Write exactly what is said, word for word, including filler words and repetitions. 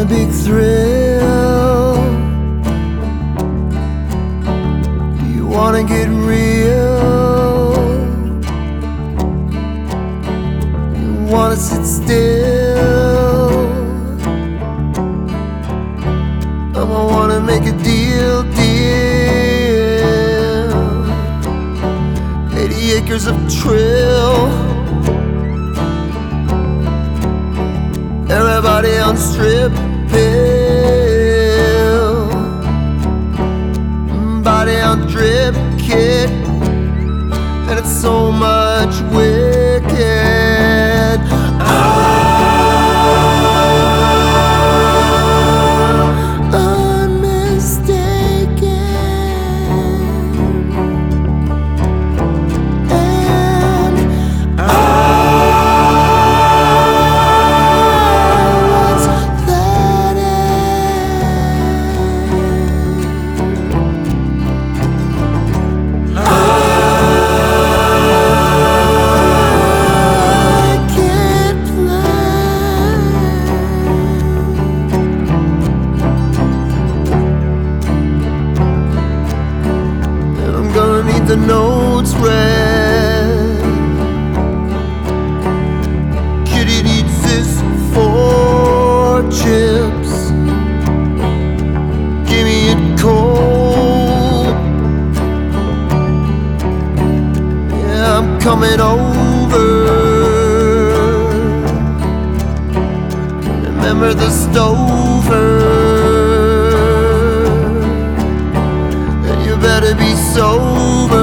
a big thrill? Do you wanna get real? You wanna sit still? I'ma wanna make a deal, deal. Eighty acres of trail, everybody on strip pill, body on drip kit, and it's so much wicked. I'm unmistaken, and I need the notes read. Kitty needs this for chips. Give me it cold. Yeah, I'm coming over. Remember the stover. You better be sober.